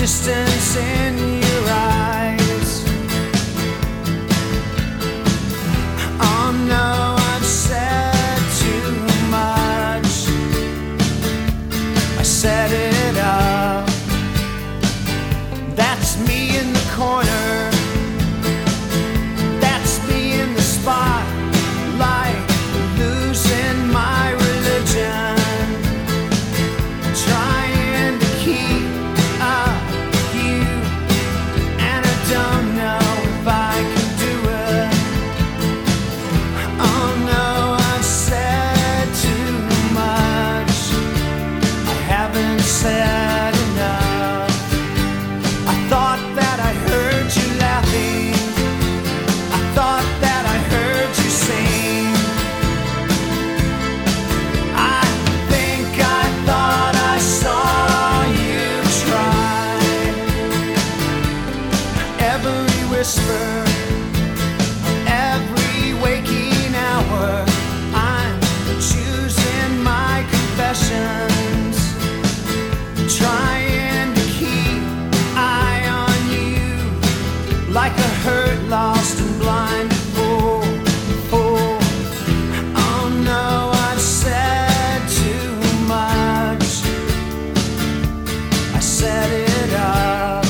distance in your eyes. Oh no, I've said too much. I set it up. That's me in the corner. That's me in the spotlight, losing my religion, trying to keep up with you, and I don't know if I can do it. Oh no, I've said too much. I haven't said enough. I thought that I heard you laughing. I thought that I heard you sing. I think I thought I saw you try. Every whisper, every waking hour, I'm choosing my confessions, trying to keep eye on you, like a hurt, lost and blind fool. Oh no, I've said too much. I set it up.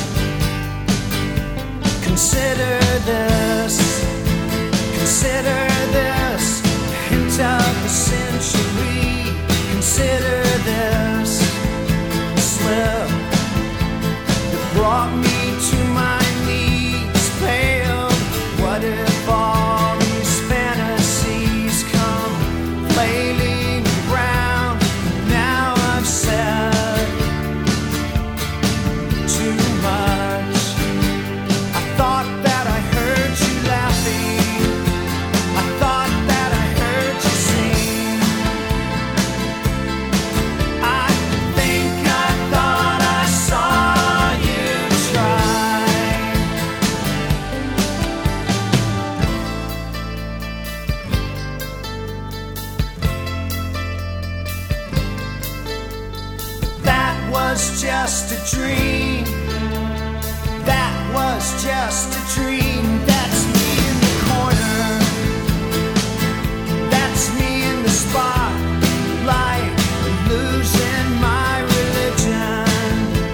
Consider this, consider this, hint of the century. Consider this slip that brought me to my knees, pale. What if all these fantasies come flailing around? Now I've said too much. I thought that I heard you laughing. I thought that I heard you sing. I think I thought I saw you try. That was just a dream. That was just a dream. That's me in the corner. That's me in the spotlight, losing my religion,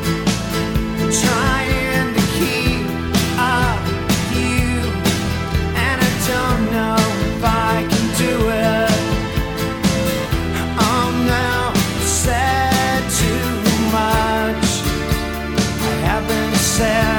trying to keep up with you, and I don't know if I can do it. Oh no, I've said too much. I haven't said